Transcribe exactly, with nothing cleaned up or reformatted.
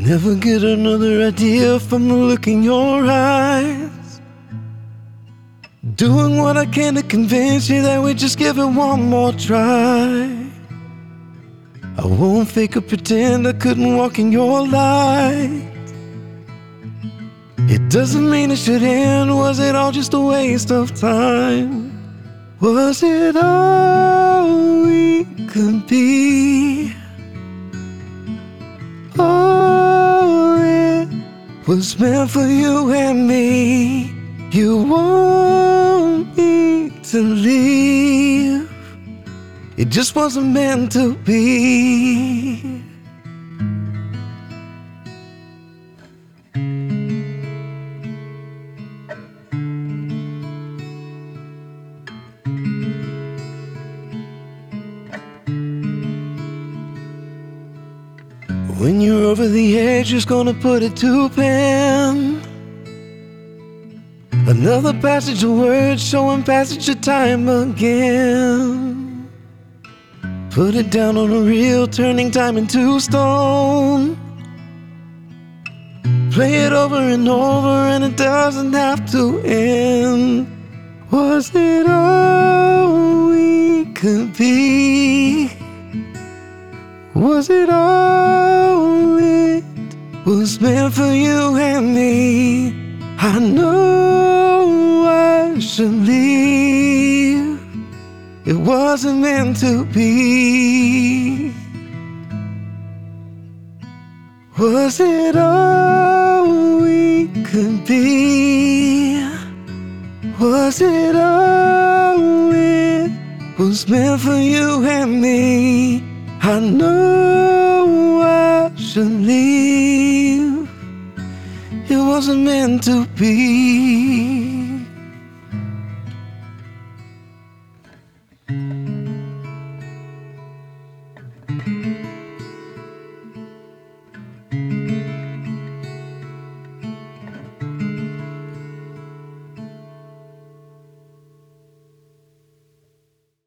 Never get another idea from the look in your eyes. Doing what I can to convince you that we just give it one more try. I won't fake or pretend I couldn't walk in your light. It doesn't mean it should end. Was it all just a waste of time? Was it all we could be? All it was meant for you and me. You want me to leave. It just wasn't meant to be. When you're over the edge, just gonna put it to pen. Another passage of words showing passage of time again. Put it down on a reel, turning time into stone. Play it over and over and it doesn't have to end. Was it all we could be? Was it all it was meant for you and me? I know I should leave. It wasn't meant to be. Was it all we could be? Was it all it was meant for you and me? I know I should leave. It wasn't meant to be.